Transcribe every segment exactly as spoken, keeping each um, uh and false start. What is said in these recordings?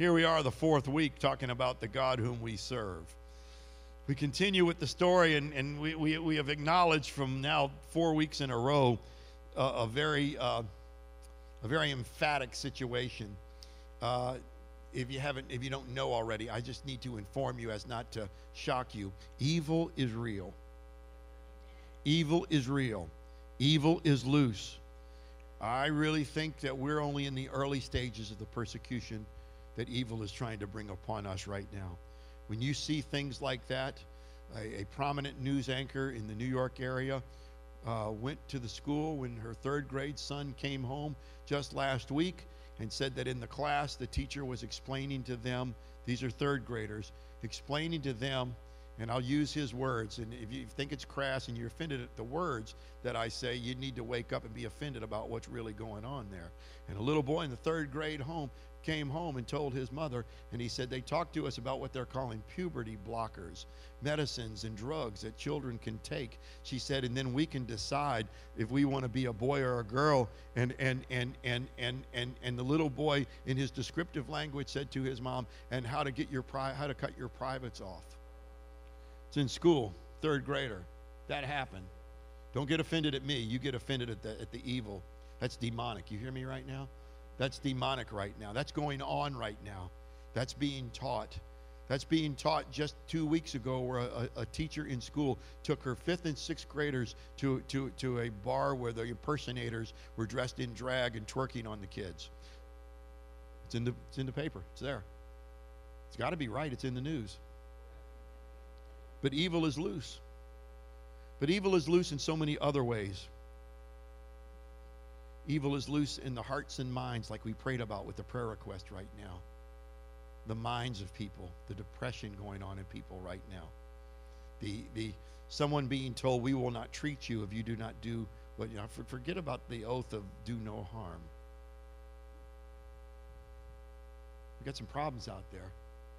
here we are the fourth week talking about the God whom we serve. We continue with the story, and, and we, we, we have acknowledged from now four weeks in a row uh, a very uh, a very emphatic situation. Uh, if you haven't, if you don't know already, I just need to inform you as not to shock you. Evil is real. Evil is real. Evil is loose. I really think that we're only in the early stages of the persecution that evil is trying to bring upon us right now. When you see things like that, a, a prominent news anchor in the New York area uh, went to the school when her third grade son came home just last week and said that in the class the teacher was explaining to them, these are third graders, explaining to them, and I'll use his words, and if you think it's crass and you're offended at the words that I say, you need to wake up and be offended about what's really going on there. And a little boy in the third grade home came home and told his mother, and he said they talked to us about what they're calling puberty blockers, medicines and drugs that children can take. She said, and then we can decide if we want to be a boy or a girl. And and and and and and and the little boy in his descriptive language said to his mom, and how to get your pri- how to cut your privates off. It's in school, third grader. That happened. Don't get offended at me. You get offended at the at the evil. That's demonic. You hear me right now? That's demonic right now. That's going on right now. That's being taught. That's being taught just two weeks ago, where a, a teacher in school took her fifth and sixth graders to, to, to a bar where the impersonators were dressed in drag and twerking on the kids. It's in the, it's in the paper. It's there. It's got to be right. It's in the news. But evil is loose. But evil is loose in so many other ways. Evil is loose in the hearts and minds, like we prayed about with the prayer request right now. The minds of people, the depression going on in people right now. The the someone being told, we will not treat you if you do not do what, you know, for, forget about the oath of do no harm. We've got some problems out there.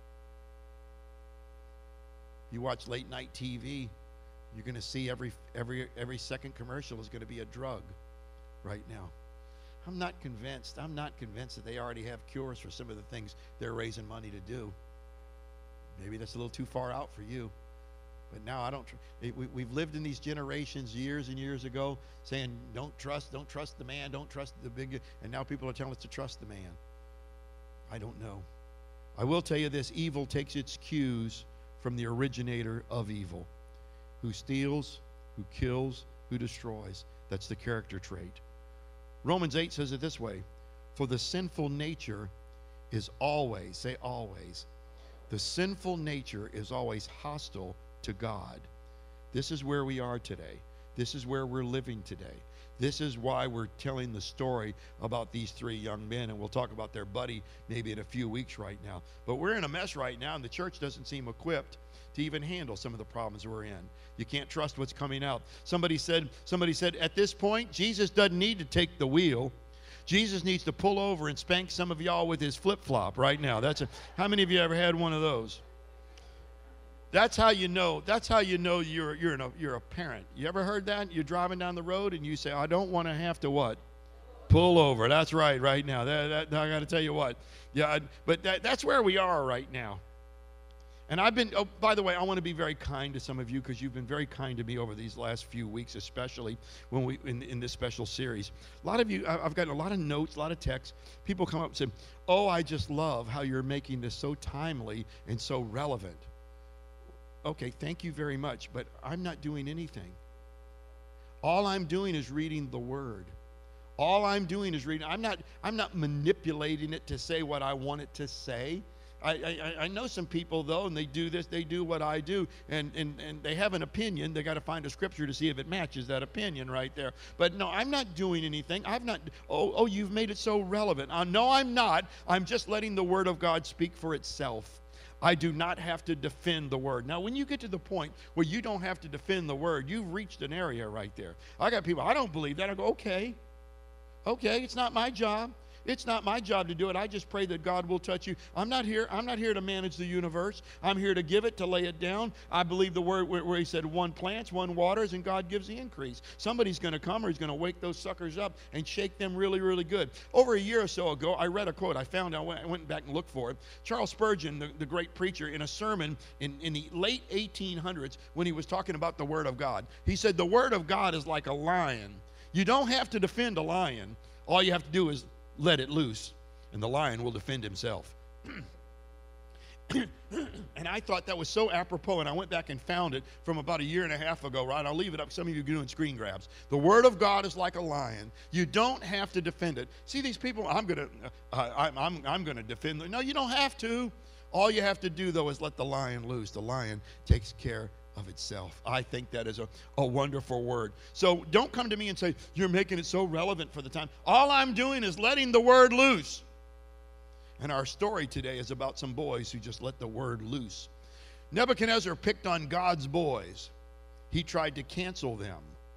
You watch late night T V, you're going to see every every every second commercial is going to be a drug right now. I'm not convinced. I'm not convinced that they already have cures for some of the things they're raising money to do. Maybe that's a little too far out for you. But now I don't. Tr- we, we've lived in these generations years and years ago saying, don't trust, don't trust the man, don't trust the big. And now people are telling us to trust the man. I don't know. I will tell you this: evil takes its cues from the originator of evil, who steals, who kills, who destroys. That's the character trait. Romans eight says it this way: for the sinful nature is always, say always, the sinful nature is always hostile to God. This is where we are today. This is where we're living today. This is why we're telling the story about these three young men, and we'll talk about their buddy maybe in a few weeks right now. But we're in a mess right now, and the church doesn't seem equipped to even handle some of the problems we're in. You can't trust what's coming out. Somebody said, somebody said, at this point, Jesus doesn't need to take the wheel. Jesus needs to pull over and spank some of y'all with his flip-flop right now. That's a, how many of you ever had one of those? That's how you know. That's how you know you're you're a, you're a parent. You ever heard that? You're driving down the road and you say, I don't want to have to what? Pull over. That's right. Right now. That, that I got to tell you what. Yeah. But that, that's where we are right now. And I've been, oh, by the way, I want to be very kind to some of you because you've been very kind to me over these last few weeks, especially when we in, in this special series. A lot of you, I've gotten a lot of notes, a lot of texts. People come up and say, oh, I just love how you're making this so timely and so relevant. Okay, thank you very much, but I'm not doing anything. All I'm doing is reading the Word. All I'm doing is reading. I'm not, I'm not manipulating it to say what I want it to say. I, I, I know some people, though, and they do this, they do what I do, and, and, and they have an opinion. They got to find a scripture to see if it matches that opinion right there. But no, I'm not doing anything. I've not, oh, oh, you've made it so relevant. Uh, no, I'm not. I'm just letting the Word of God speak for itself. I do not have to defend the Word. Now, when you get to the point where you don't have to defend the Word, you've reached an area right there. I got people, I don't believe that. I go, okay, okay, it's not my job. It's not my job to do it. I just pray that God will touch you. I'm not here. I'm not here to manage the universe. I'm here to give it, to lay it down. I believe the word where, where he said one plants, one waters, and God gives the increase. Somebody's going to come or he's going to wake those suckers up and shake them really, really good. Over a year or so ago, I read a quote. I found, I went, I went back and looked for it. Charles Spurgeon, the, the great preacher, in a sermon in, in the late eighteen hundreds, when he was talking about the Word of God, he said, the Word of God is like a lion. You don't have to defend a lion. All you have to do is let it loose, and the lion will defend himself. And I thought that was so apropos, and I went back and found it from about a year and a half ago, right? I'll leave it up. Some of you are doing screen grabs. The Word of God is like a lion. You don't have to defend it. See these people, I'm going to uh, I'm, I'm, I'm going to defend them. No, you don't have to. All you have to do, though, is let the lion loose. The lion takes care of itself. I think that is a, a wonderful word. So don't come to me and say, you're making it so relevant for the time. All I'm doing is letting the word loose. And our story today is about some boys who just let the word loose. Nebuchadnezzar picked on God's boys. He tried to cancel them.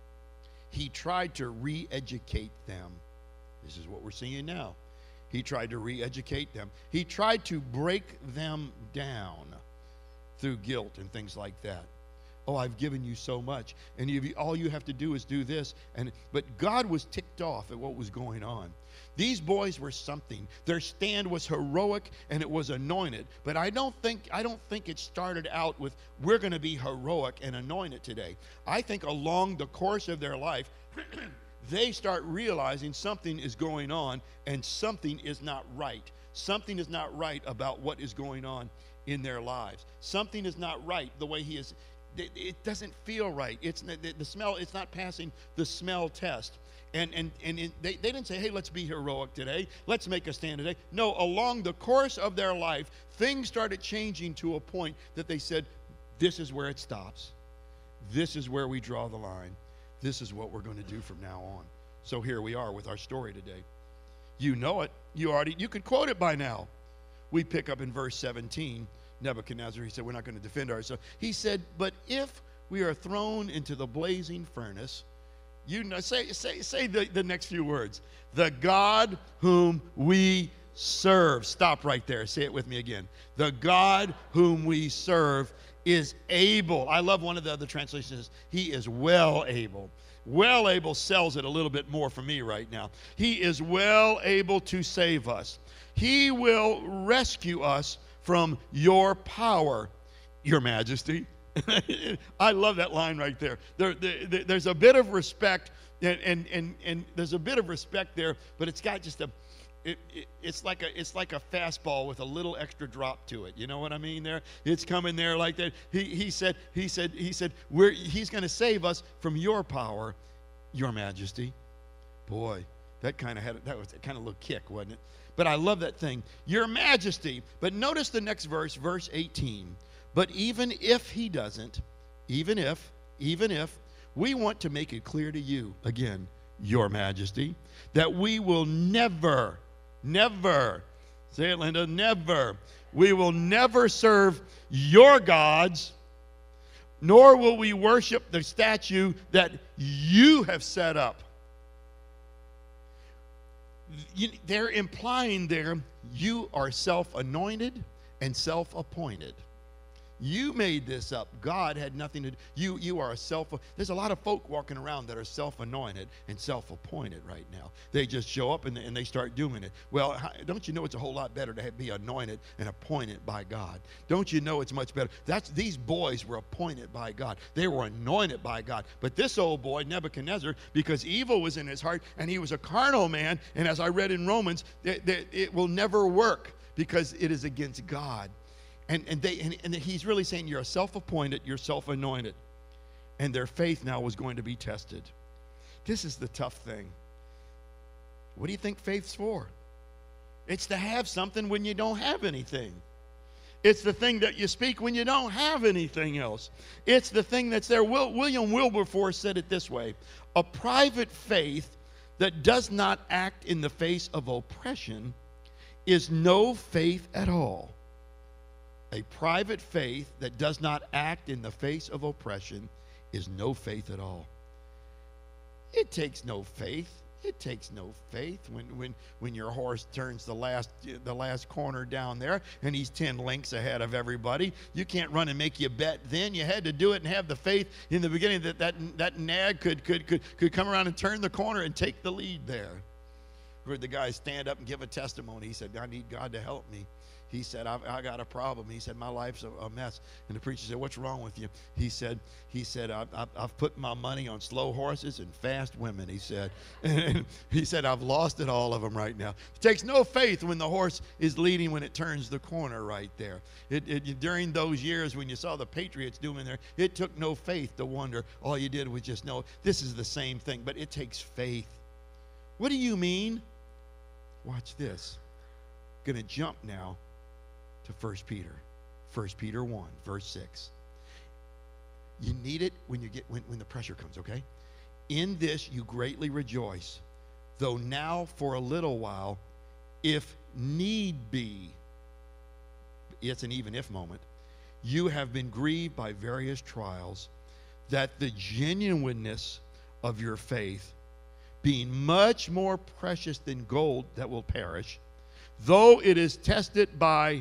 He tried to re-educate them. This is what we're seeing now. He tried to re-educate them. He tried to break them down through guilt and things like that. Oh, I've given you so much, and you, all you have to do is do this. And but God was ticked off at what was going on. These boys were something. Their stand was heroic and it was anointed. But I don't think I don't think it started out with we're going to be heroic and anointed today. I think along the course of their life, they start realizing something is going on and something is not right. Something is not right about what is going on in their lives. Something is not right the way he is. It doesn't feel right. It's the, the smell. It's not passing the smell test. And and and it, they, they didn't say, hey, let's be heroic today. Let's make a stand today. No, along the course of their life, things started changing to a point that they said, this is where it stops. This is where we draw the line. This is what we're going to do from now on. So here we are with our story today. You know it. You already, you could quote it by now. We pick up in verse seventeen. Nebuchadnezzar, he said, we're not going to defend ourselves. He said, but if we are thrown into the blazing furnace, you know, say say say the, the next few words. The God whom we serve. Stop right there. Say it with me again. The God whom we serve is able. I love one of the other translations. He is well able. Well able sells it a little bit more for me right now. He is well able to save us. He will rescue us from your power, your majesty. I love that line right there. There, there. There's a bit of respect, and, and, and, and there's a bit of respect there, but it's got just a, it, it, it's like a, it's like a fastball with a little extra drop to it. You know what I mean there? It's coming there like that. He, he said, he said, he said, we're, he's going to save us from your power, your majesty. Boy, that kind of had, that was kind of a little kick, wasn't it? But I love that thing, your majesty. But notice the next verse, verse eighteen. But even if he doesn't, even if, even if, we want to make it clear to you, again, your majesty, that we will never, never, say it, Linda, never, we will never serve your gods, nor will we worship the statue that you have set up. You, they're implying there you are self-anointed and self-appointed. You made this up. God had nothing to do. You, you are a self. There's a lot of folk walking around that are self-anointed and self-appointed right now. They just show up and, and they start doing it. Well, don't you know it's a whole lot better to have, be anointed and appointed by God? Don't you know it's much better? That's these boys were appointed by God. They were anointed by God. But this old boy, Nebuchadnezzar, because evil was in his heart and he was a carnal man, and as I read in Romans, it, it, it will never work because it is against God. And and they and, and he's really saying you're self-appointed, you're self-anointed. And their faith now was going to be tested. This is the tough thing. What do you think faith's for? It's to have something when you don't have anything. It's the thing that you speak when you don't have anything else. It's the thing that's there. Will, William Wilberforce said it this way: a private faith that does not act in the face of oppression is no faith at all. A private faith that does not act in the face of oppression is no faith at all. It takes no faith. It takes no faith when, when, when your horse turns the last the last corner down there and he's ten lengths ahead of everybody. You can't run and make you bet then. You had to do it and have the faith in the beginning that that, that nag could, could, could, could come around and turn the corner and take the lead there. Heard the guy stand up and give a testimony. He said, I need God to help me. He said, I've, I got a problem. He said, my life's a, a mess. And the preacher said, what's wrong with you? He said, he said, I've, I've, I've put my money on slow horses and fast women, he said. And he said, I've lost it, all of them right now. It takes no faith when the horse is leading when it turns the corner right there. It, it, during those years when you saw the Patriots doing there, it took no faith to wonder. All you did was just know this is the same thing, but it takes faith. What do you mean? Watch this. Going to jump now to First Peter. First Peter one, verse six. You need it when you get when, when the pressure comes, okay? In this you greatly rejoice, though now for a little while, if need be, it's an even if moment, you have been grieved by various trials, that the genuineness of your faith, being much more precious than gold that will perish, though it is tested by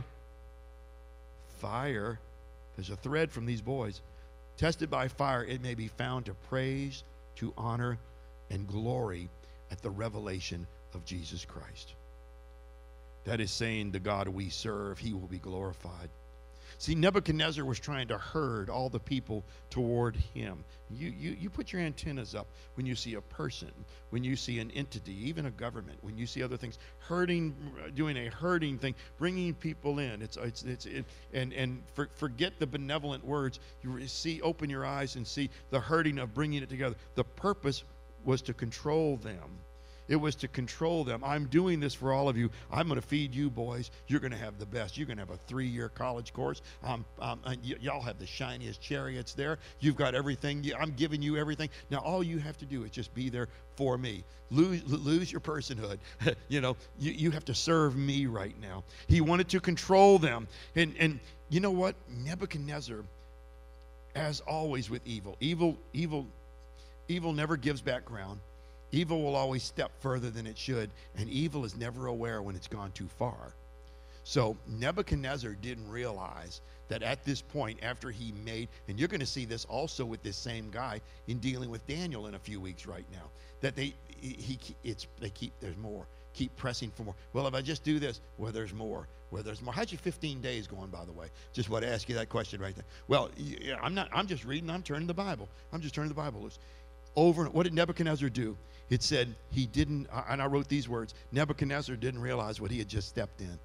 fire, there's a thread from these boys, tested by fire, it may be found to praise, to honor, and glory at the revelation of Jesus Christ. That is saying the God we serve, he will be glorified. See, Nebuchadnezzar was trying to herd all the people toward him. You, you, you put your antennas up when you see a person, when you see an entity, even a government, when you see other things, herding, doing a herding thing, bringing people in. It's, it's, it's, it, and and for, forget the benevolent words. You see, open your eyes and see the herding of bringing it together. The purpose was to control them. It was to control them. I'm doing this for all of you. I'm going to feed you boys. You're going to have the best. You're going to have a three-year college course. Um, um, y- y'all have the shiniest chariots there. You've got everything. I'm giving you everything. Now, all you have to do is just be there for me. Lose, lose your personhood. you know, you, you have to serve me right now. He wanted to control them. And, and you know what? Nebuchadnezzar, as always with evil, evil, evil, evil never gives back ground. Evil will always step further than it should, and evil is never aware when it's gone too far. So Nebuchadnezzar didn't realize that at this point, after he made, and you're going to see this also with this same guy in dealing with Daniel in a few weeks right now, that they he it's they keep there's more, keep pressing for more. Well, if I just do this, well, there's more. Well, there's more. How'd your fifteen days going, by the way? Just want to ask you that question right there. Well, yeah, I'm not. I'm just reading. I'm turning the Bible. I'm just turning the Bible loose. Over. What did Nebuchadnezzar do? It said he didn't, and I wrote these words, Nebuchadnezzar didn't realize what he had just stepped in.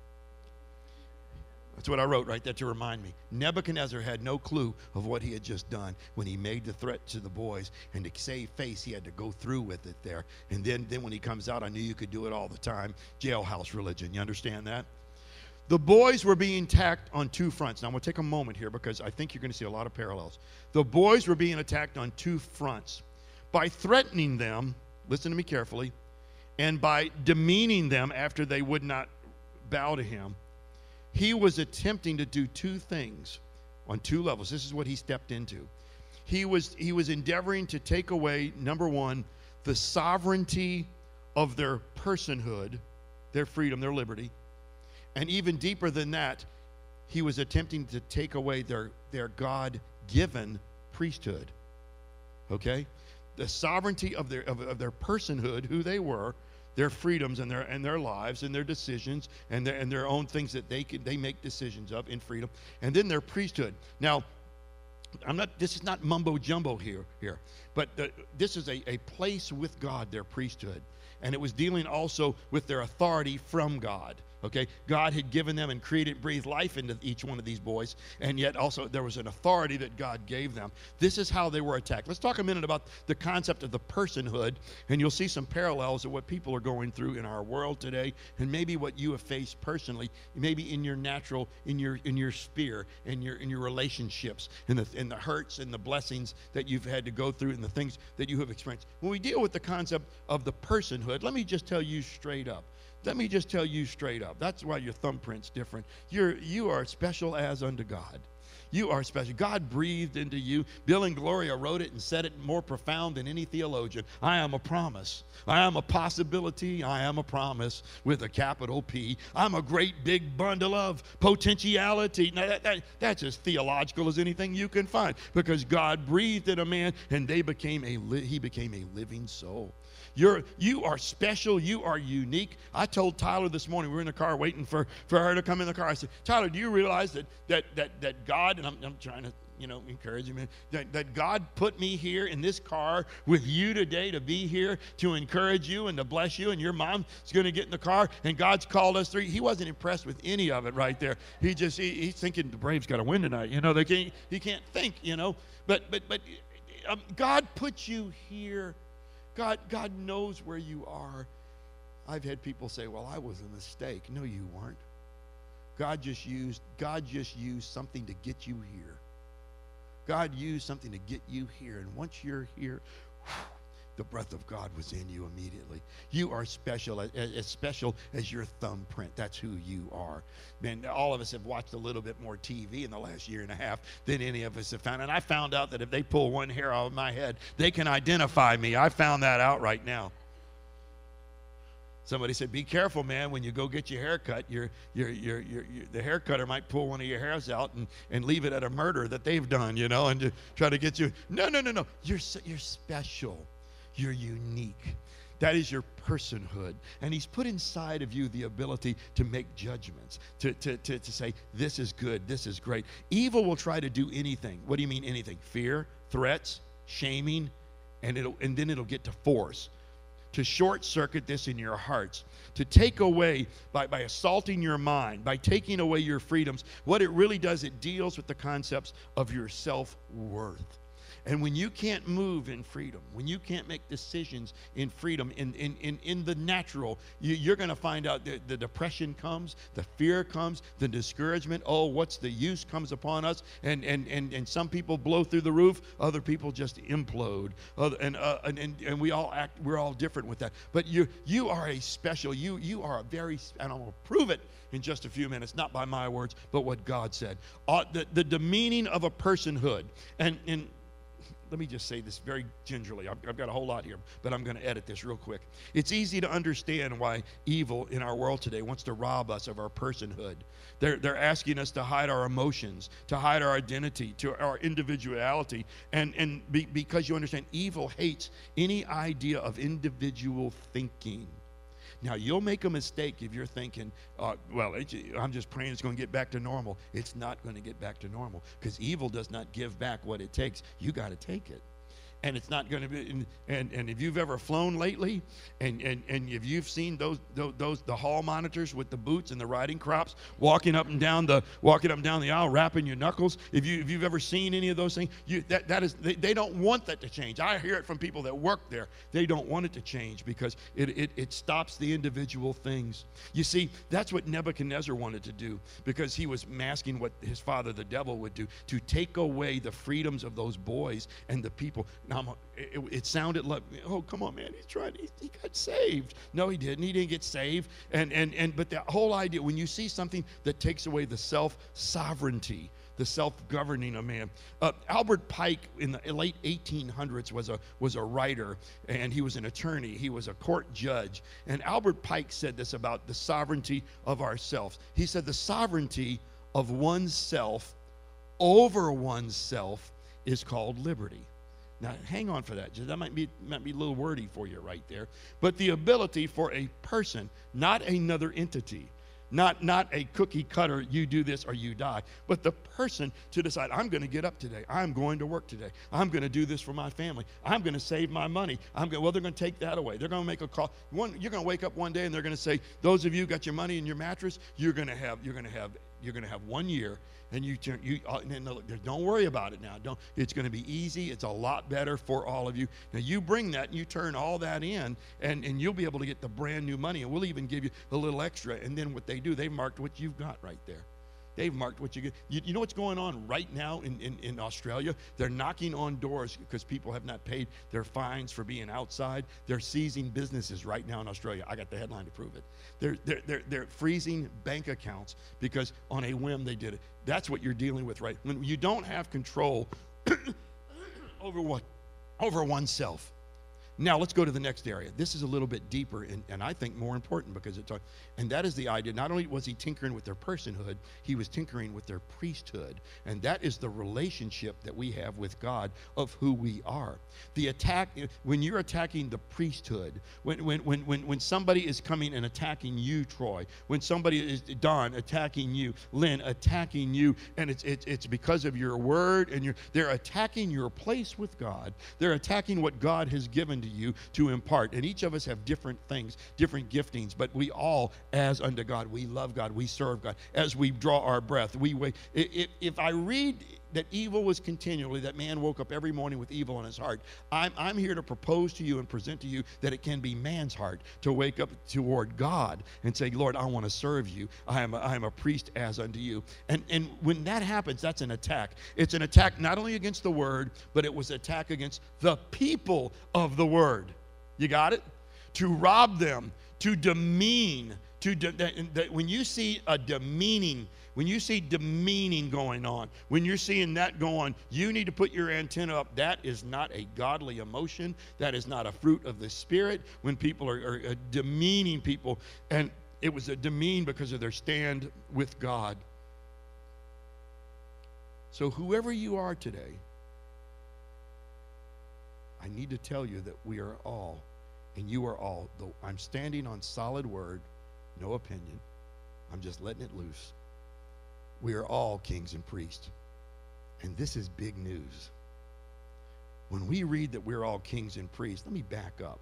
That's what I wrote right there to remind me. Nebuchadnezzar had no clue of what he had just done when he made the threat to the boys, and to save face, he had to go through with it there. And then, then when he comes out, I knew you could do it all the time. Jailhouse religion, you understand that? The boys were being attacked on two fronts. Now, I'm going to take a moment here because I think you're going to see a lot of parallels. The boys were being attacked on two fronts. By threatening them, listen to me carefully, and by demeaning them after they would not bow to him, he was attempting to do two things on two levels. This is what he stepped into. He was, he was endeavoring to take away, number one, the sovereignty of their personhood, their freedom, their liberty. And even deeper than that, he was attempting to take away their, their God-given priesthood. Okay? The sovereignty of their of, of their personhood, who they were, their freedoms and their and their lives and their decisions and their and their own things that they could they make decisions of in freedom, and then their priesthood. Now, I'm not. This is not mumbo jumbo here here, but the, this is a, a place with God, their priesthood, and it was dealing also with their authority from God. Okay, God had given them and created, breathed life into each one of these boys, and yet also there was an authority that God gave them. This is how they were attacked. Let's talk a minute about the concept of the personhood, and you'll see some parallels of what people are going through in our world today, and maybe what you have faced personally, maybe in your natural, in your in your sphere, in your in your relationships, in the in the hurts and the blessings that you've had to go through, and the things that you have experienced. When we deal with the concept of the personhood, let me just tell you straight up. Let me just tell you straight up. That's why your thumbprint's different. You're you are special as unto God. You are special. God breathed into you. Bill and Gloria wrote it and said it more profound than any theologian. I am a promise. I am a possibility. I am a promise with a capital P. I'm a great big bundle of potentiality. Now, that, that, that's as theological as anything you can find, because God breathed in a man and they became a li- he became a living soul. You're, you are special. You are unique. I told Tyler this morning, we were in the car waiting for, for her to come in the car. I said, Tyler, do you realize that that that, that God, and I'm, I'm trying to, you know, encourage him, that, that God put me here in this car with you today to be here to encourage you and to bless you, and your mom is going to get in the car, and God's called us through. He wasn't impressed with any of it right there. He just, he, he's thinking the Braves got to win tonight. You know, they can't, he can't think, you know. But, but, but um, God put you here. God, God knows where you are. I've had people say, well, I was a mistake. No, you weren't. God just used, God just used something to get you here. God used something to get you here. And once you're here, the breath of God was in you immediately. You are special, as, as special as your thumbprint. That's who you are. Man, all of us have watched a little bit more T V in the last year and a half than any of us have found. And I found out that if they pull one hair out of my head, they can identify me. I found that out right now. Somebody said, be careful, man, when you go get your hair cut. Your, your, your, your, your, the hair cutter might pull one of your hairs out and, and leave it at a murder that they've done, you know, and to try to get you. No, no, no, no. You're, you're special. You're unique. That is your personhood. And he's put inside of you the ability to make judgments, to, to, to, to say, this is good, this is great. Evil will try to do anything. What do you mean anything? Fear, threats, shaming, and, it'll, and then it'll get to force. To short circuit this in your hearts, to take away, by, by assaulting your mind, by taking away your freedoms, what it really does, it deals with the concepts of your self-worth. And when you can't move in freedom, when you can't make decisions in freedom, in, in, in, in the natural, you, you're going to find out that the depression comes, the fear comes, the discouragement, oh, what's the use comes upon us. And, and, and, and some people blow through the roof, other people just implode. Other, and, uh, and, and, and we all act, we're all different with that. But you, you are a special, you, you are a very, and I'm going to prove it in just a few minutes, not by my words, but what God said. Uh, the, the demeaning of a personhood. And, and let me just say this very gingerly. I've, I've got a whole lot here, but I'm going to edit this real quick. It's easy to understand why evil in our world today wants to rob us of our personhood. They're, they're asking us to hide our emotions, to hide our identity, to our individuality. And, and be, because you understand, evil hates any idea of individual thinking. Now, you'll make a mistake if you're thinking, uh, well, it, I'm just praying it's going to get back to normal. It's not going to get back to normal, because evil does not give back what it takes. You got to take it. And it's not going to be, and, and, and if you've ever flown lately, and, and, and if you've seen those, those, those, the hall monitors with the boots and the riding crops, walking up and down the, walking up and down the aisle, wrapping your knuckles, if, you, if you've ever seen any of those things, you, that, that is, they, they don't want that to change. I hear it from people that work there. They don't want it to change because it, it, it stops the individual things. You see, that's what Nebuchadnezzar wanted to do, because he was masking what his father, the devil, would do, to take away the freedoms of those boys and the people. Now, it, it sounded like, oh, come on, man, he's trying, he, he got saved. No, he didn't. He didn't get saved. And, and, and, but the whole idea, when you see something that takes away the self-sovereignty, the self-governing of man. Uh, Albert Pike in the late eighteen hundreds was a, was a writer, and he was an attorney. He was a court judge. And Albert Pike said this about the sovereignty of ourselves. He said the sovereignty of oneself over oneself is called liberty. Now, hang on for that. That might be, might be a little wordy for you right there. But the ability for a person, not another entity, not, not a cookie cutter, you do this or you die, but the person to decide, I'm going to get up today. I'm going to work today. I'm going to do this for my family. I'm going to save my money. I'm going, well, they're going to take that away. They're going to make a call. One, you're going to wake up one day and they're going to say, those of you who got your money in your mattress, you're going to have, you're going to have, you're going to have one year. And you, you uh, don't worry about it now. Don't. It's going to be easy. It's a lot better for all of you. Now you bring that and you turn all that in, and, and you'll be able to get the brand new money. And we'll even give you a little extra. And then what they do, they marked what you've got right there. They've marked what you get. You, you know what's going on right now in, in, in Australia? They're knocking on doors because people have not paid their fines for being outside. They're seizing businesses right now in Australia. I got the headline to prove it. They're, they're, they're, they're freezing bank accounts because on a whim they did it. That's what you're dealing with, right? When you don't have control over what? Over oneself. Now let's go to the next area. This is a little bit deeper and, and I think more important because it talks, and that is the idea. Not only was he tinkering with their personhood, he was tinkering with their priesthood. And that is the relationship that we have with God of who we are. The attack, when you're attacking the priesthood, when when when when, when somebody is coming and attacking you, Troy, when somebody is, Don, attacking you, Lynn, attacking you, and it's it's it's because of your word and your they're attacking your place with God. They're attacking what God has given to you to impart. And each of us have different things, different giftings, but we all, as unto God, we love God, we serve God. As we draw our breath, we wait. If, if I read that evil was continually, that man woke up every morning with evil in his heart, I'm, I'm here to propose to you and present to you that it can be man's heart to wake up toward God and say, Lord, I want to serve you. I am a, I am a priest as unto you. And, and when that happens, that's an attack. It's an attack not only against the word, but it was an attack against the people of the word. You got it? To rob them, to demean, to de- that, that when you see a demeaning, when you see demeaning going on, when you're seeing that go on, you need to put your antenna up. That is not a godly emotion. That is not a fruit of the Spirit. When people are, are, are demeaning people, and it was a demean because of their stand with God. So whoever you are today, I need to tell you that we are all, and you are all, though I'm standing on solid word, no opinion. I'm just letting it loose. We are all kings and priests. And this is big news. When we read that we're all kings and priests, let me back up.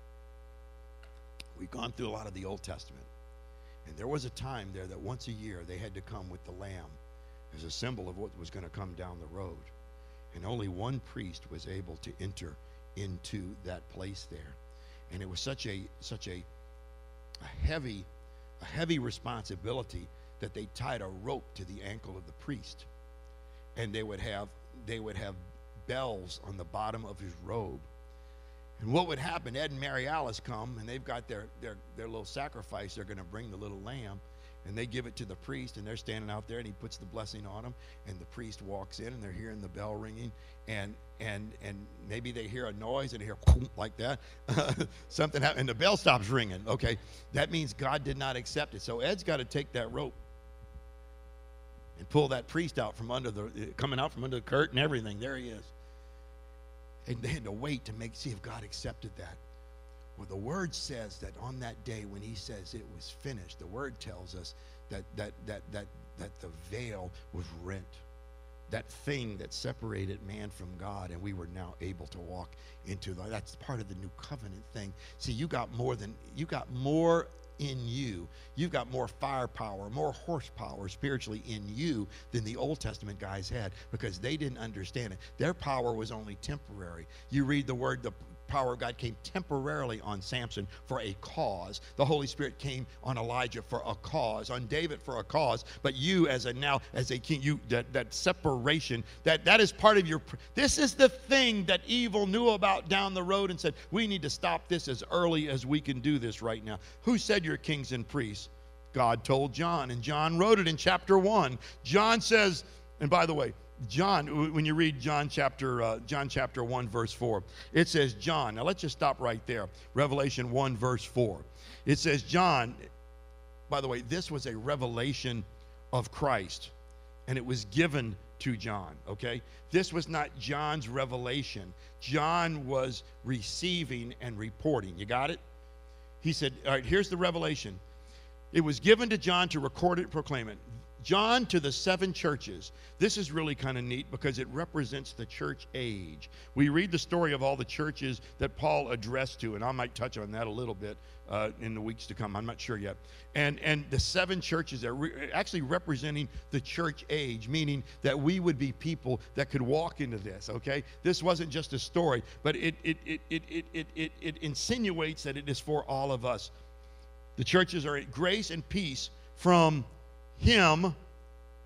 We've gone through a lot of the Old Testament. And there was a time there that once a year they had to come with the lamb as a symbol of what was going to come down the road. And only one priest was able to enter into that place there. And it was such a such a, a heavy a heavy responsibility that they tied a rope to the ankle of the priest, and they would have they would have bells on the bottom of his robe. And what would happen? Ed and Mary Alice come, and they've got their their their little sacrifice. They're going to bring the little lamb, and they give it to the priest, and they're standing out there, and he puts the blessing on them, and the priest walks in, and they're hearing the bell ringing, and and and maybe they hear a noise, and they hear like that, something happen, and the bell stops ringing. Okay, that means God did not accept it. So Ed's got to take that rope and pull that priest out from under the, coming out from under the curtain and everything. There he is. And they had to wait to make see if God accepted that. Well, the word says that on that day when he says it was finished, the word tells us that that that that that the veil was rent. That thing that separated man from God, and we were now able to walk into the, that's part of the new covenant thing. See, you got more than you got more in you. You've got more firepower, more horsepower spiritually in you than the Old Testament guys had, because they didn't understand it. Their power was only temporary. You read the word, the power of God came temporarily on Samson for a cause. The Holy Spirit came on Elijah for a cause, on David for a cause. But you as a now as a king, you that, that separation, that that is part of your, this is the thing that evil knew about down the road and said, we need to stop this as early as we can do this right now. Who said you're kings and priests? God told John, and John wrote it in chapter one. John says, and by the way, John, when you read John chapter uh, John chapter one verse four, it says John. Now let's just stop right there. Revelation one verse four. It says John. By the way, this was a revelation of Christ, and it was given to John. Okay, this was not John's revelation. John was receiving and reporting. You got it? He said, all right, here's the revelation. It was given to John to record it and proclaim it. John to the seven churches. This is really kind of neat because it represents the church age. We read the story of all the churches that Paul addressed to, and I might touch on that a little bit uh, in the weeks to come. I'm not sure yet. And and the seven churches are re- actually representing the church age, meaning that we would be people that could walk into this, okay? This wasn't just a story, but it it it it it it it, it insinuates that it is for all of us. The churches are at grace and peace from him,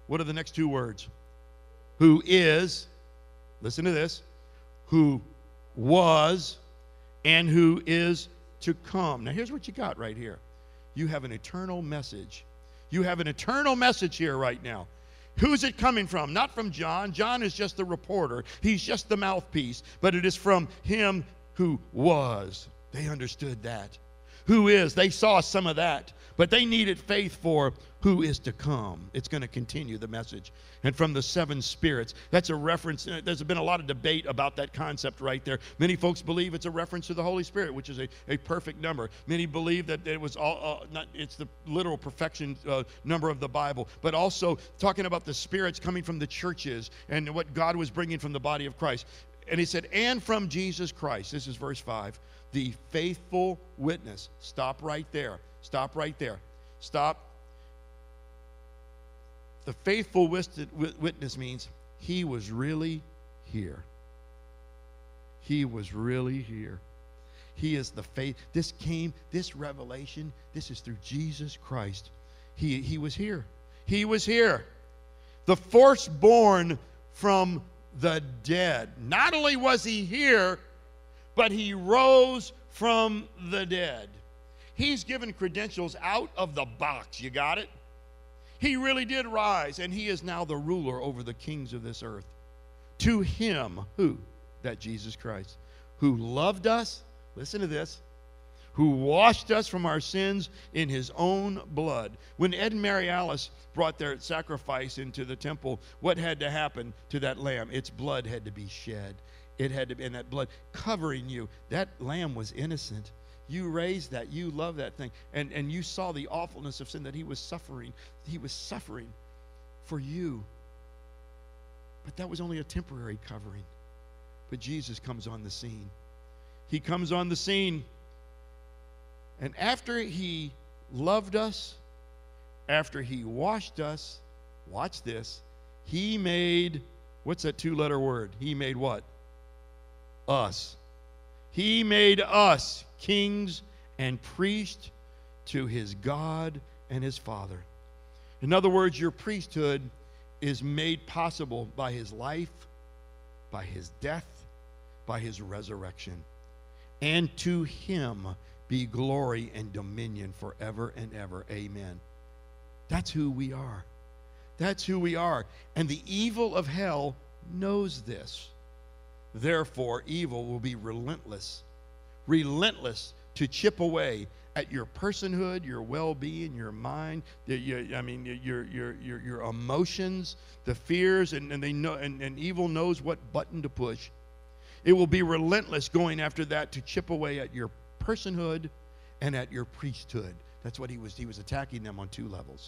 What are the next two words? Who is, listen to this, who was, and who is to come. Now here's what you got right here. You have an eternal message. You have an eternal message here right now. Who's it coming from? Not from John. John is just the reporter. He's just the mouthpiece. But it is from him who was. They understood that. Who is? They saw some of that. But they needed faith for who is to come. It's going to continue the message. And from the seven spirits, that's a reference. There's been a lot of debate about that concept right there. Many folks believe it's a reference to the Holy Spirit, which is a, a perfect number. Many believe that it was all, uh, not, it's the literal perfection uh, number of the Bible, but also talking about the spirits coming from the churches and what God was bringing from the body of Christ. And he said, and from Jesus Christ. This is verse five. The faithful witness. Stop right there. Stop right there. Stop. The faithful witness means he was really here. He was really here. He is the faith. This came, this revelation, this is through Jesus Christ. He, he was here. He was here. The firstborn from the dead. Not only was he here, but he rose from the dead. He's given credentials out of the box. You got it? He really did rise, and he is now the ruler over the kings of this earth. To him, who? That Jesus Christ, who loved us, listen to this, who washed us from our sins in his own blood. When Ed and Mary Alice brought their sacrifice into the temple, what had to happen to that lamb? Its blood had to be shed. It had to be, and that blood covering you. That lamb was innocent. You raised that. You love that thing. And, and you saw the awfulness of sin, that he was suffering. He was suffering for you. But that was only a temporary covering. But Jesus comes on the scene. He comes on the scene. And after he loved us, after he washed us, watch this, he made, what's that two-letter word? He made what? Us. He made us kings and priests to his God and his Father. In other words, your priesthood is made possible by his life, by his death, by his resurrection. And to him be glory and dominion forever and ever. Amen. That's who we are. That's who we are. And the evil of hell knows this. Therefore, evil will be relentless, relentless to chip away at your personhood, your well-being, your mind, the, your, I mean, your, your, your, your emotions, the fears, and, and, they know, and, and evil knows what button to push. It will be relentless going after that to chip away at your personhood and at your priesthood. That's what he was. He was attacking them on two levels.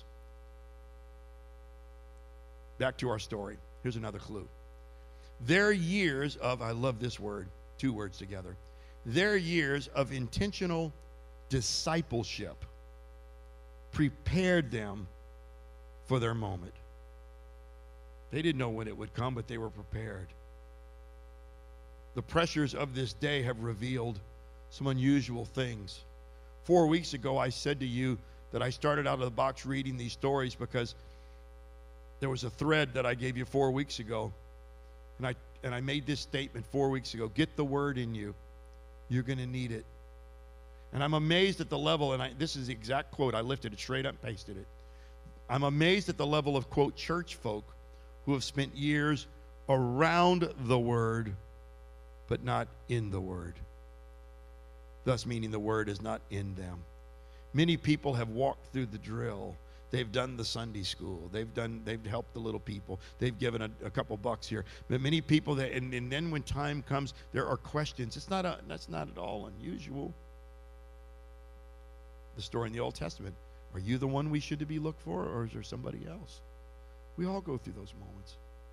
Back to our story. Here's another clue. Their years of, I love this word, two words together, their years of intentional discipleship prepared them for their moment. They didn't know when it would come, but they were prepared. The pressures of this day have revealed some unusual things. Four weeks ago, I said to you that I started out of the box reading these stories because there was a thread that I gave you four weeks ago. And I, and I made this statement four weeks ago. Get the word in you. You're going to need it. And I'm amazed at the level, and I, this is the exact quote. I lifted it straight up and pasted it. I'm amazed at the level of, quote, church folk who have spent years around the word, but not in the word. Thus meaning the word is not in them. Many people have walked through the drill. They've done the Sunday school. They've done. They've helped the little people. They've given a, a couple bucks here. But many people that, and, and then when time comes, there are questions. It's not a. That's not at all unusual. The story in the Old Testament. Are you the one we should be looked for, or is there somebody else? We all go through those moments.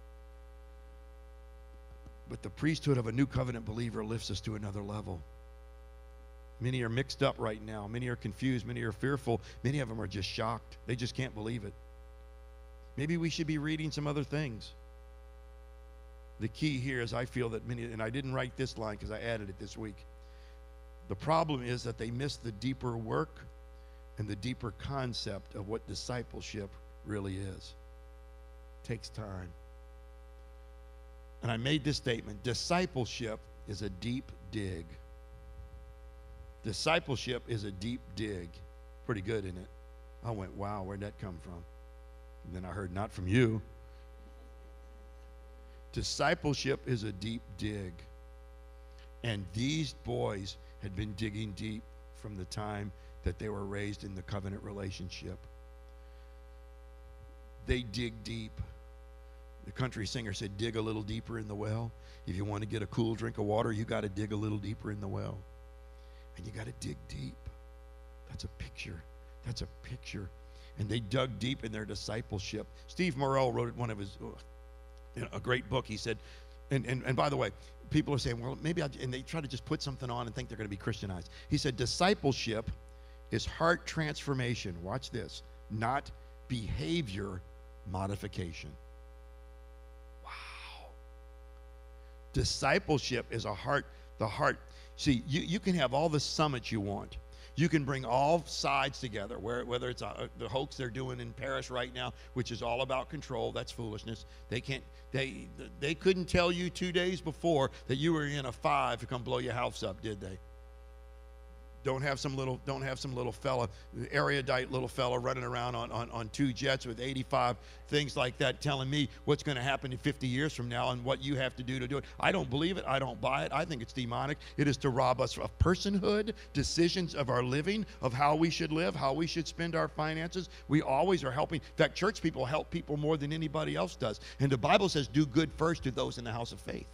But the priesthood of a new covenant believer lifts us to another level. Many are mixed up right now. Many are confused. Many are fearful. Many of them are just shocked. They just can't believe it. Maybe we should be reading some other things. The key here is I feel that many, and I didn't write this line because I added it this week. The problem is that they miss the deeper work and the deeper concept of what discipleship really is. takes time. And I made this statement: discipleship is a deep dig. Discipleship is a deep dig. Pretty good, isn't it? I went, wow, where'd that come from? And then I heard, not from you. Discipleship is a deep dig. And these boys had been digging deep from the time that they were raised in the covenant relationship. They dig deep. The country singer said, dig a little deeper in the well. If you want to get a cool drink of water, you got to dig a little deeper in the well. And you got to dig deep. That's a picture. That's a picture. And they dug deep in their discipleship. Steve Morrell wrote one of his, uh, a great book. He said, and, and, and by the way, people are saying, well, maybe I'll, and they try to just put something on and think they're going to be Christianized. He said, discipleship is heart transformation. Watch this. Not behavior modification. Wow. Discipleship is a heart, the heart. See, you, you can have all the summits you want. You can bring all sides together, where, whether it's a, the hoax they're doing in Paris right now, which is all about control. That's foolishness. They can't. They they couldn't tell you two days before that you were in a five to come blow your house up, did they? Don't have some little don't have some little fella, erudite little fella running around on, on, on two jets with eighty-five things like that telling me what's going to happen in fifty years from now and what you have to do to do it. I don't believe it. I don't buy it. I think it's demonic. It is to rob us of personhood, decisions of our living, of how we should live, how we should spend our finances. We always are helping. In fact, church people help people more than anybody else does. And the Bible says do good first to those in the house of faith.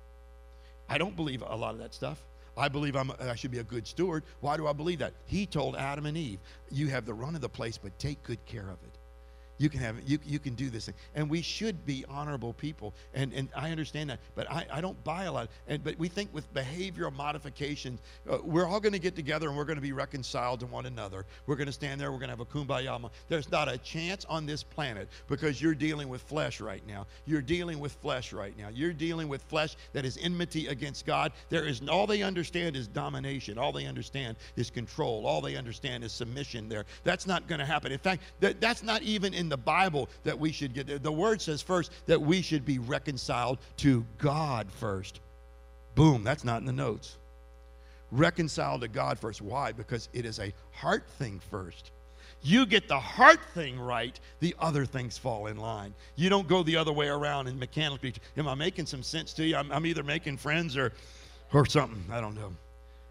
I don't believe a lot of that stuff. I believe I'm, I should be a good steward. Why do I believe that? He told Adam and Eve, you have the run of the place, but take good care of it. You can have you you can do this thing. And we should be honorable people. And and I understand that, but I, I don't buy a lot. And but we think with behavioral modifications, uh, we're all going to get together and we're going to be reconciled to one another. We're going to stand there, we're going to have a kumbaya. There's not a chance on this planet, because you're dealing with flesh right now. You're dealing with flesh right now. You're dealing with flesh that is enmity against God. There is all they understand is domination. All they understand is control. All they understand is submission there. That's not going to happen. In fact, that, that's not even in the Bible that we should get there. The word says first that we should be reconciled to God first. Boom, that's not in the notes. Reconciled to God first. Why? Because it is a heart thing first. You get the heart thing right, the other things fall in line. You don't go the other way around and mechanically. Am I making some sense to you? I'm, I'm either making friends or, or something. I don't know.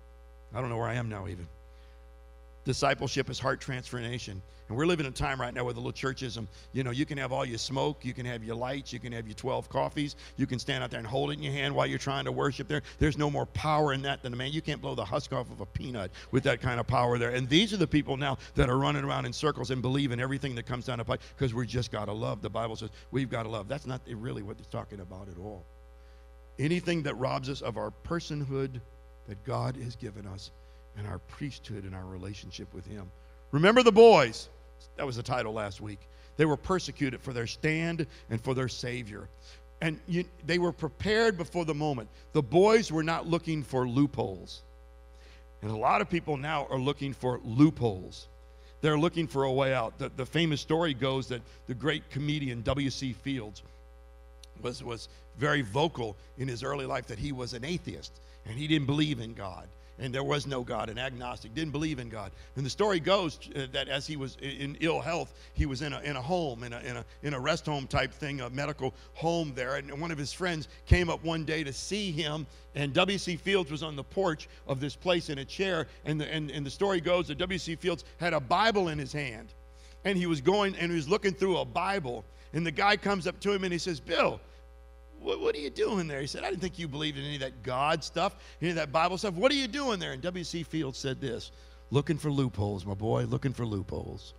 I don't know where I am now even. Discipleship is heart transformation. And we're living in a time right now with a little churchism. You know, you can have all your smoke, you can have your lights, you can have your twelve coffees, you can stand out there and hold it in your hand while you're trying to worship there. There's no more power in that than a man. You can't blow the husk off of a peanut with that kind of power there. And these are the people now that are running around in circles and believe in everything that comes down the pipe, because we just got to love. The Bible says we've got to love. That's not really what it's talking about at all. Anything that robs us of our personhood that God has given us, and our priesthood and our relationship with him. Remember the boys. That was the title last week. They were persecuted for their stand and for their Savior. And you, they were prepared before the moment. The boys were not looking for loopholes. And a lot of people now are looking for loopholes. They're looking for a way out. The, the famous story goes that the great comedian W C Fields was, was very vocal in his early life that he was an atheist and he didn't believe in God. And there was no God, an agnostic, didn't believe in God. And the story goes uh, that as he was in ill health, he was in a in a home, in a in a in a rest home type thing, a medical home there. And one of his friends came up one day to see him, and W C Fields was on the porch of this place in a chair. And the and, and the story goes that W C Fields had a Bible in his hand, and he was going and he was looking through a Bible. And the guy comes up to him and he says, "Bill, What, what are you doing there?" He said, "I didn't think you believed in any of that God stuff, any of that Bible stuff. What are you doing there?" And W C Fields said this, "Looking for loopholes, my boy, looking for loopholes."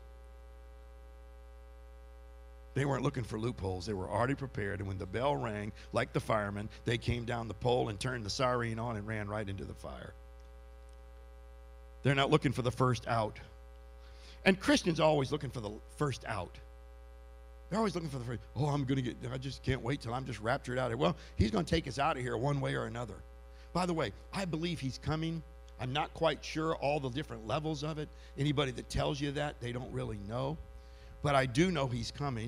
They weren't looking for loopholes. They were already prepared. And when the bell rang, like the firemen, they came down the pole and turned the siren on and ran right into the fire. They're not looking for the first out. And Christians are always looking for the first out. They're always looking for the first, oh, I'm going to get, I just can't wait till I'm just raptured out of here. Well, he's going to take us out of here one way or another. By the way, I believe he's coming. I'm not quite sure all the different levels of it. Anybody that tells you that, they don't really know. But I do know he's coming.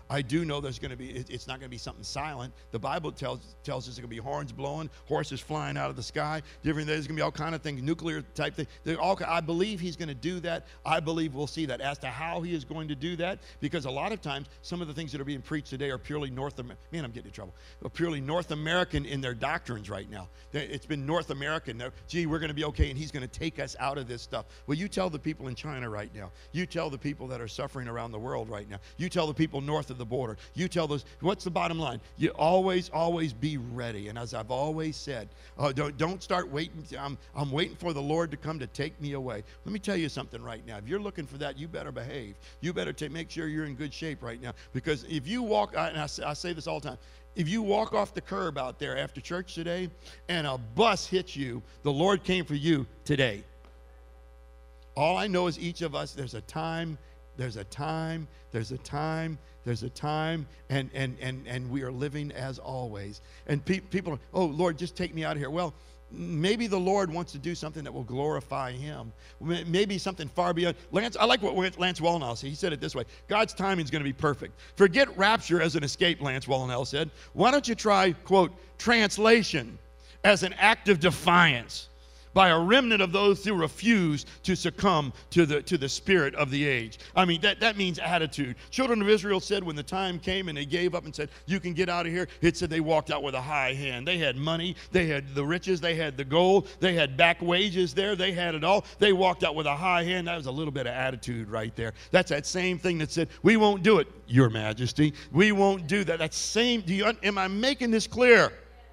I do know there's going to be, it, it's not going to be something silent. The Bible tells tells us there's going to be horns blowing, horses flying out of the sky, different, there's going to be all kind of things, nuclear type thing. They're all, I believe he's going to do that. I believe we'll see that. As to how he is going to do that, because a lot of times some of the things that are being preached today are purely North American, man, I'm getting in trouble, are purely North American in their doctrines right now. It's been North American. They're, gee, we're going to be okay, and he's going to take us out of this stuff. Well, you tell the people in China right now. You tell the people that are suffering around the world right now. You tell the people north of the border. You tell those, what's the bottom line? You always, always be ready. And as I've always said, uh, don't, don't start waiting. I'm, I'm waiting for the Lord to come to take me away. Let me tell you something right now. If you're looking for that, you better behave. You better take, make sure you're in good shape right now. Because if you walk, and I say, I say this all the time, if you walk off the curb out there after church today and a bus hits you, the Lord came for you today. All I know is each of us, there's a time, there's a time, there's a time, there's a time, and and and and we are living as always. And pe- people are, oh, Lord, just take me out of here. Well, maybe the Lord wants to do something that will glorify him. Maybe something far beyond. Lance, I like what Lance Wallnau said. He said it this way: God's timing is going to be perfect. Forget rapture as an escape, Lance Wallnau said. Why don't you try, quote, translation as an act of defiance by a remnant of those who refuse to succumb to the to the spirit of the age. I mean, that, that means attitude. Children of Israel said when the time came and they gave up and said, you can get out of here, it said they walked out with a high hand. They had money, they had the riches, they had the gold, they had back wages there, they had it all. They walked out with a high hand. That was a little bit of attitude right there. That's that same thing that said, we won't do it, Your Majesty. We won't do that. That same, do you, am I making this clear?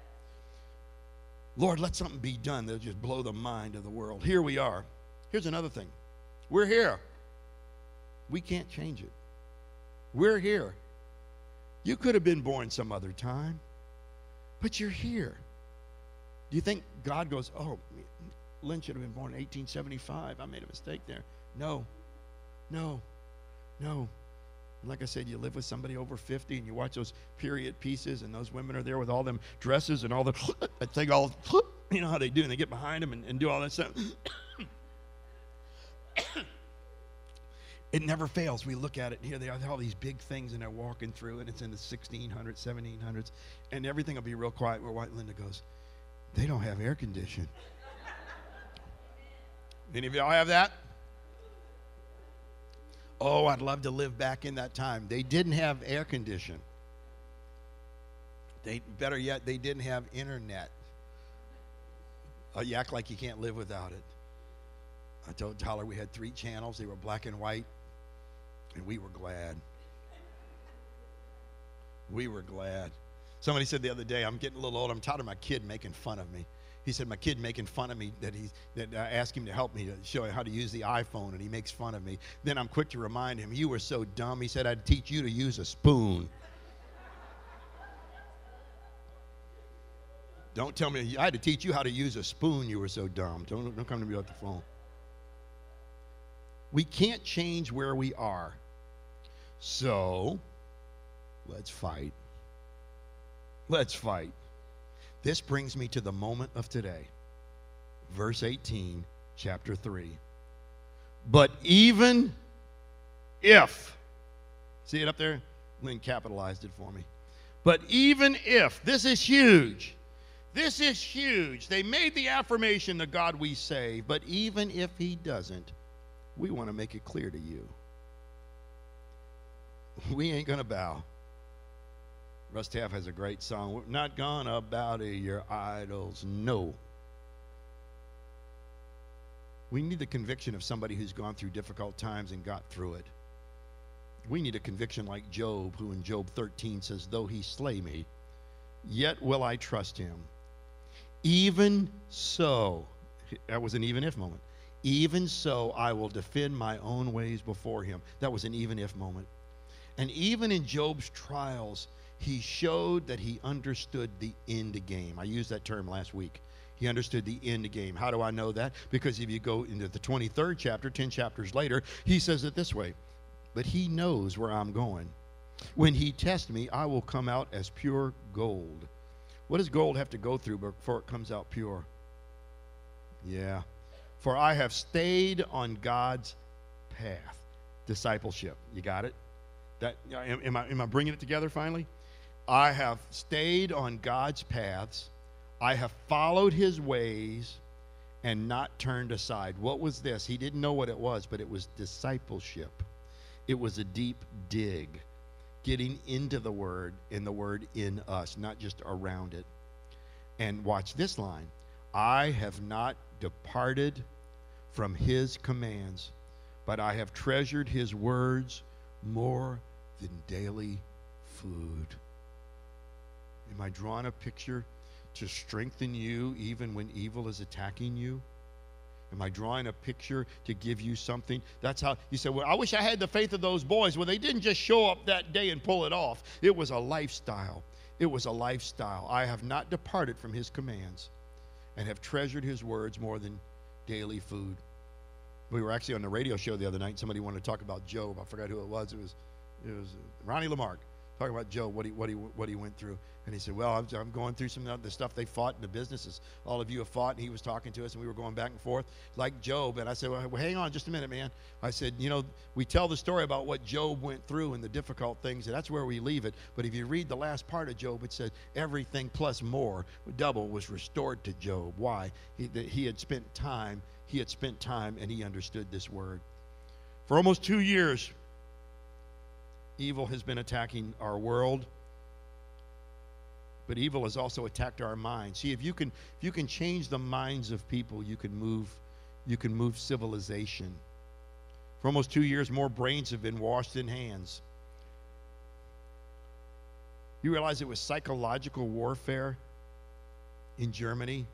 Lord, let something be done that'll just blow the mind of the world. Here we are. Here's another thing. We're here. We can't change it. We're here. You could have been born some other time, but you're here. Do you think God goes, oh, Lynn should have been born in eighteen seventy-five. I made a mistake there. No, no, no. Like I said, you live with somebody over fifty and you watch those period pieces and those women are there with all them dresses and all the thing, all, you know how they do, and they get behind them and, and do all that stuff. It never fails. We look at it and here they are, all these big things and they're walking through, and it's in the sixteen hundreds, seventeen hundreds, and everything will be real quiet where White Linda goes, they don't have air conditioning. Any of y'all have that? Oh, I'd love to live back in that time. They didn't have air conditioning. They, better yet, they didn't have internet. Oh, you act like you can't live without it. I told Tyler we had three channels. They were black and white, and we were glad. We were glad. Somebody said the other day, I'm getting a little old. I'm tired of my kid making fun of me. He said, my kid making fun of me, that he that I asked him to help me to show him how to use the iPhone, and he makes fun of me. Then I'm quick to remind him, you were so dumb. He said, I'd teach you to use a spoon. Don't tell me, I had to teach you how to use a spoon. You were so dumb. Don't, don't come to me with the phone. We can't change where we are. So, let's fight. Let's fight. This brings me to the moment of today. Verse eighteen, chapter three. But even if, see it up there? Lynn capitalized it for me. But even if, this is huge. This is huge. They made the affirmation, the God we save. But even if he doesn't, we want to make it clear to you. We ain't going to bow. Russ Taff has a great song. We're not gonna bow to your idols. No. We need the conviction of somebody who's gone through difficult times and got through it. We need a conviction like Job, who in Job thirteen says, though he slay me, yet will I trust him. Even so, that was an even if moment. Even so, I will defend my own ways before him. That was an even if moment. And even in Job's trials, he showed that he understood the end game. I used that term last week. He understood the end game. How do I know that? Because if you go into the twenty-third chapter, ten chapters later, he says it this way, but he knows where I'm going. When he tests me, I will come out as pure gold. What does gold have to go through before it comes out pure? Yeah. For I have stayed on God's path. Discipleship. You got it? That, am, am, I, am I bringing it together finally? I have stayed on God's paths. I have followed his ways and not turned aside. What was this? He didn't know what it was, but it was discipleship. It was a deep dig, getting into the Word and the Word in us, not just around it. And watch this line. I have not departed from his commands, but I have treasured his words more than daily food. Am I drawing a picture to strengthen you even when evil is attacking you? Am I drawing a picture to give you something? That's how you say, well, I wish I had the faith of those boys. Well, they didn't just show up that day and pull it off. It was a lifestyle. It was a lifestyle. I have not departed from his commands and have treasured his words more than daily food. We were actually on the radio show the other night. Somebody wanted to talk about Job. I forgot who it was. It was it was Ronnie Lamarck talking about Job, what he what he what he went through. And he said, well, I'm, I'm going through some of the stuff they fought in the businesses. All of you have fought, and he was talking to us, and we were going back and forth like Job. And I said, well, hang on just a minute, man. I said, you know, we tell the story about what Job went through and the difficult things, and that's where we leave it. But if you read the last part of Job, it said everything plus more, double, was restored to Job. Why? He, that he had spent time, he had spent time, and he understood this word. For almost two years, evil has been attacking our world. But evil has also attacked our minds. See, if you can if you can change the minds of people, you can move you can move civilization. For almost two years, more brains have been washed than hands. You realize it was psychological warfare in Germany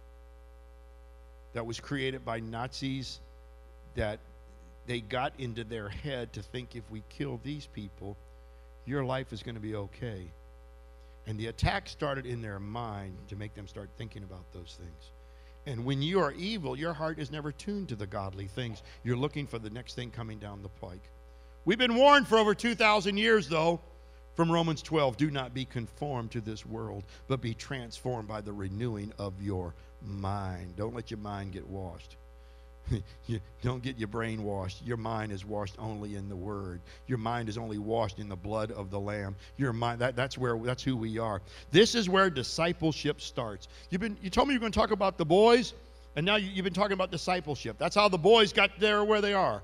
that was created by Nazis, that they got into their head to think, if we kill these people, your life is going to be okay. And the attack started in their mind to make them start thinking about those things. And when you are evil, your heart is never tuned to the godly things. You're looking for the next thing coming down the pike. We've been warned for over two thousand years, though, from Romans twelve. Do not be conformed to this world, but be transformed by the renewing of your mind. Don't let your mind get washed. You don't get your brain washed. Your mind is washed only in the Word. Your mind is only washed in the blood of the Lamb. Your mind, that, that's where that's who we are. This is where discipleship starts. You've been you told me you were going to talk about the boys, and now you, you've been talking about discipleship. That's how the boys got there where they are.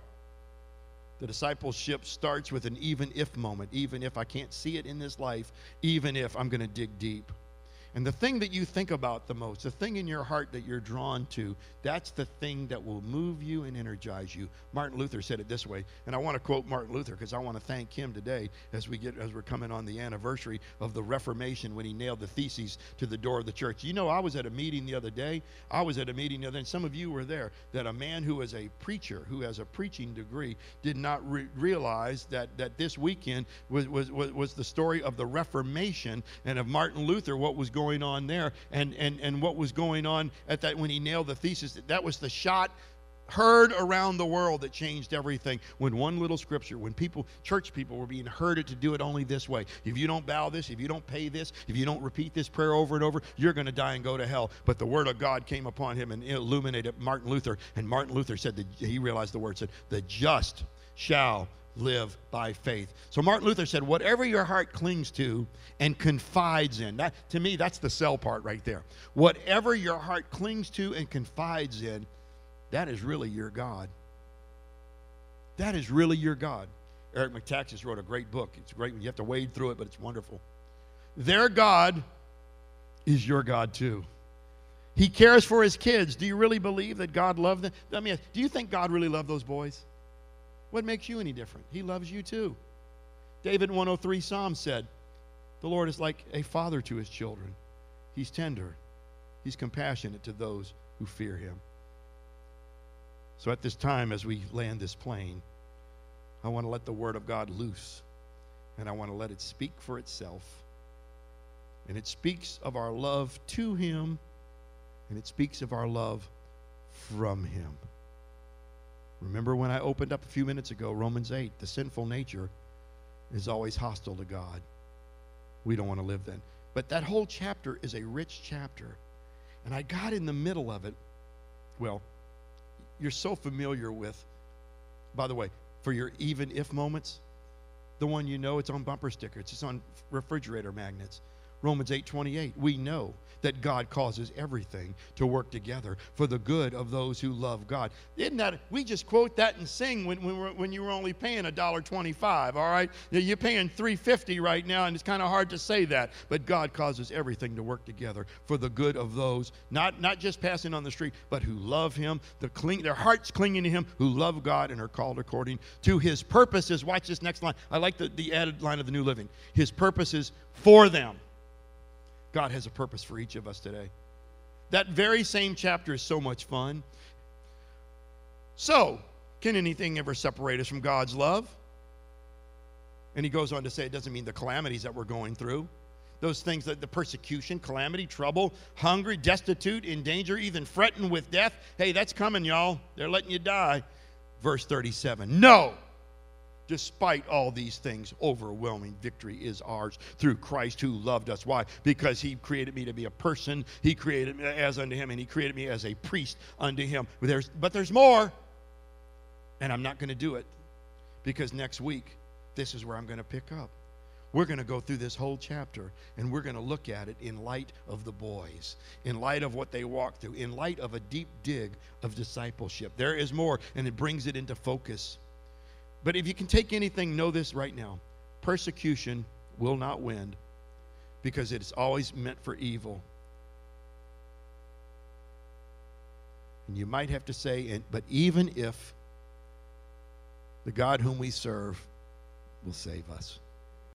The discipleship starts with an even if moment. Even if I can't see it in this life, even if I'm going to dig deep. And the thing that you think about the most, the thing in your heart that you're drawn to, that's the thing that will move you and energize you. Martin Luther said it this way, and I want to quote Martin Luther because I want to thank him today as we get as we're coming on the anniversary of the Reformation, when he nailed the theses to the door of the church. You know, I was at a meeting the other day. I was at a meeting the other day, and some of you were there, that a man who is a preacher, who has a preaching degree, did not re- realize that that this weekend was, was was was the story of the Reformation and of Martin Luther, what was going going on there, and, and, and what was going on at that when he nailed the thesis. That was the shot heard around the world that changed everything. When one little scripture, when people, church people were being herded to do it only this way. If you don't bow this, if you don't pay this, if you don't repeat this prayer over and over, you're going to die and go to hell. But the word of God came upon him and illuminated Martin Luther. And Martin Luther said that he realized the word said, the just shall live by faith. So Martin Luther said, whatever your heart clings to and confides in, that to me, that's the sell part right there. Whatever your heart clings to and confides in, that is really your God. That is really your God. Eric McTaxis wrote a great book. It's great. You have to wade through it, but it's wonderful. Their God is your God too. He cares for his kids. Do you really believe that God loved them? I mean, do you think God really loved those boys? What makes you any different? He loves you too. David in one oh three Psalm said, the Lord is like a father to his children. He's tender. He's compassionate to those who fear him. So at this time, as we land this plane, I want to let the word of God loose, and I want to let it speak for itself. And it speaks of our love to him, and it speaks of our love from him. Remember when I opened up a few minutes ago, Romans eight, the sinful nature is always hostile to God. We don't want to live then. But that whole chapter is a rich chapter. And I got in the middle of it. Well, you're so familiar with, by the way, for your even if moments, The one you know, it's on bumper stickers. It's on refrigerator magnets. Romans eight twenty-eight. We know that God causes everything to work together for the good of those who love God. Isn't that, we just quote that and sing when, when, we're, when you were only paying one dollar twenty-five, all right? You're paying three fifty right now, and it's kind of hard to say that. But God causes everything to work together for the good of those, not, not just passing on the street, but who love him, the cling, their hearts clinging to him, who love God and are called according to his purposes. Watch this next line. I like the, the added line of the New Living. His purposes for them. God has a purpose for each of us today. That very same chapter is so much fun. So, can anything ever separate us from God's love? And he goes on to say it doesn't mean the calamities that we're going through. Those things, that the persecution, calamity, trouble, hungry, destitute, in danger, even threatened with death. Hey, that's coming, y'all. They're letting you die. Verse thirty-seven. No! Despite all these things, overwhelming victory is ours through Christ who loved us. Why? Because he created me to be a person. He created me as unto him, and he created me as a priest unto him. But there's, but there's more, and I'm not going to do it, because next week, this is where I'm going to pick up. We're going to go through this whole chapter, and we're going to look at it in light of the boys, in light of what they walked through, in light of a deep dig of discipleship. There is more, and it brings it into focus. But if you can take anything, know this right now. Persecution will not win, because it is always meant for evil. And you might have to say, but even if the God whom we serve will save us.